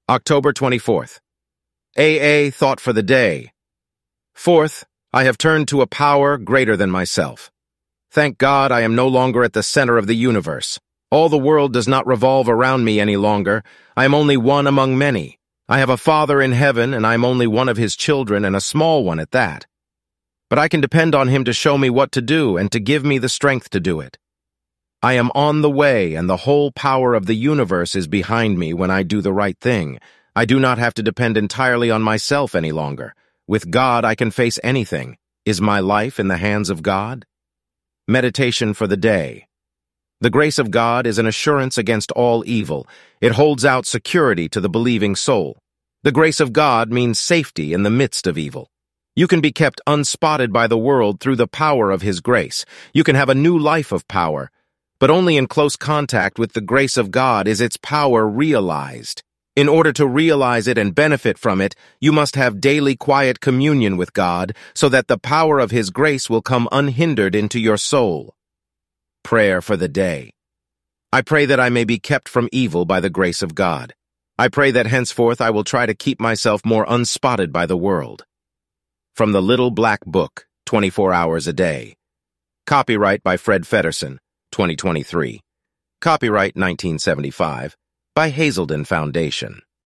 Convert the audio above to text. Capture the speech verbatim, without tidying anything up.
October twenty-fourth. A A Thought for the Day. Fourth, I have turned to a power greater than myself. Thank God I am no longer at the center of the universe. All the world does not revolve around me any longer. I am only one among many. I have a Father in heaven, and I am only one of his children, and a small one at that. But I can depend on him to show me what to do and to give me the strength to do it. I am on the way, and the whole power of the universe is behind me when I do the right thing. I do not have to depend entirely on myself any longer. With God, I can face anything. Is my life in the hands of God? Meditation for the day. The grace of God is an assurance against all evil. It holds out security to the believing soul. The grace of God means safety in the midst of evil. You can be kept unspotted by the world through the power of His grace. You can have a new life of power. But only in close contact with the grace of God is its power realized. In order to realize it and benefit from it, you must have daily quiet communion with God so that the power of His grace will come unhindered into your soul. Prayer for the day. I pray that I may be kept from evil by the grace of God. I pray that henceforth I will try to keep myself more unspotted by the world. From the Little Black Book, twenty-four hours a day. Copyright by Fred Feddersen, twenty twenty-three. Copyright nineteen seventy-five by Hazelden Foundation.